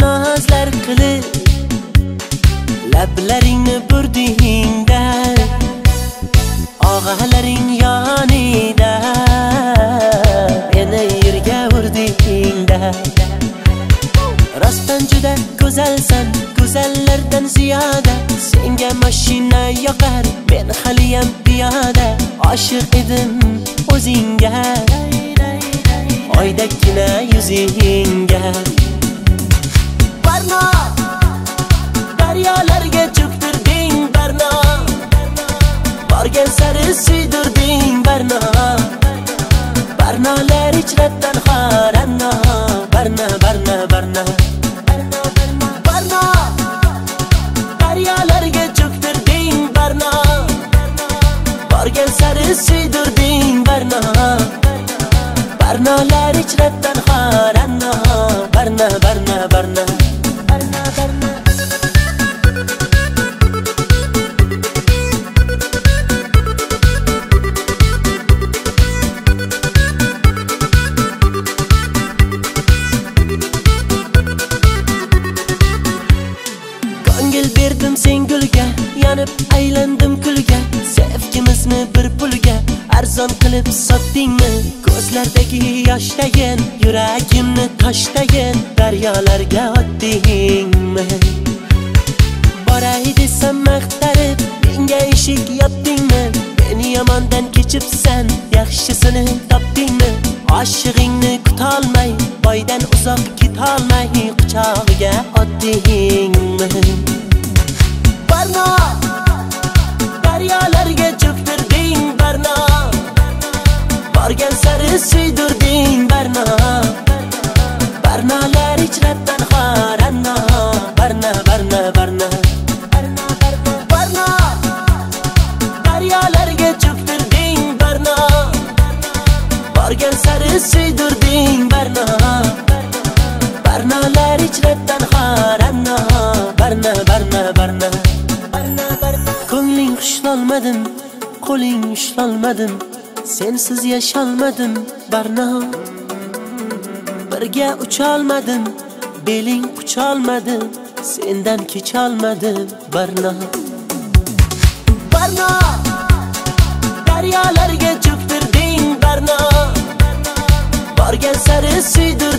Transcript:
nazlar qilib lablaringni burdingda og'alaring yonida meni yerga urdingda rostdan juda go'zalsan go'zallardan ziyoda senga mashina yoqar men haliyam piyoda oshiq edim o'zingga oydagina yuzingga barno daryolarga cho'ktirding barno borgan sari suydirding barno barnolar ichratdan xoranno barno barno barno barno daryolarga cho'ktirding barno borgan sari suydirding barno barnolar ichratdan xoranno barno barno barno barno barno ko'ngil berdim sen gulga yonib aylandim kulga sevgimizni bir pulga arzon qilib sotdingmi ko'zlardagi yoshdagin yuragimni toshdagin daryolarga otdingmi boray desam maqtarib menga eshik yopdingmi meni yomondan kechibsan yaxshisini topdingmi oshig'ingni kutolmay boydan uzoq ketolmay quchog'iga otdingmi barno daryolarga cho'ktirding barno borgan sari suydirding barno barnolar ichratdan xoranno barno barno barno barno daryolarga cho'ktirding barno borgan sari suydirding barno barnolar ichratdan xoranno barno barno barno ko'ngling xushlolmadim qo'ling ushlolmadim sensiz yasholmadim barno birga ucholmadim beling qucholmadim sendan kecholmadim barno barno daryolarga cho'ktirding barno borgan sari suydir